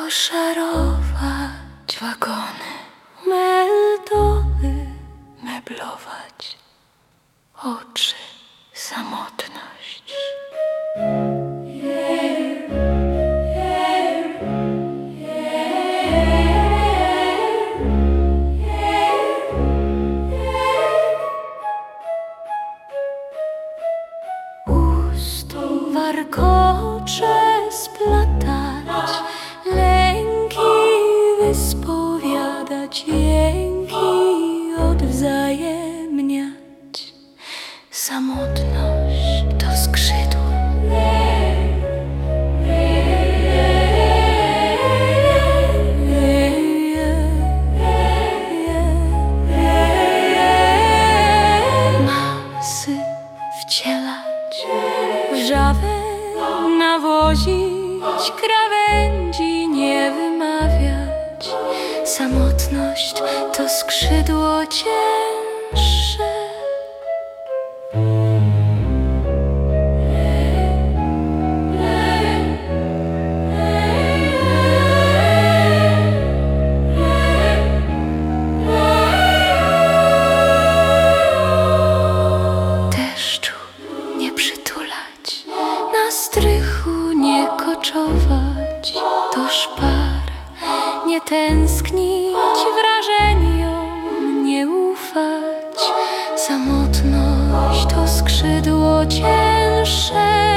poszarować wagony, meldowy meblować, oczy, samotność. Ust warkocze splatać, lęki wyspowiadać, jęki odwzajemniać. Samotność to skrzydło. Masy wcielać, wrzawę nawozić, krawędzi nie wymawiać. Samotność to skrzydło cięższe. Deszczu nie przytulać, na strychu nie koczować, do szpar nie tęsknić, wrażeniom nie ufać. Samotność to skrzydło cięższe.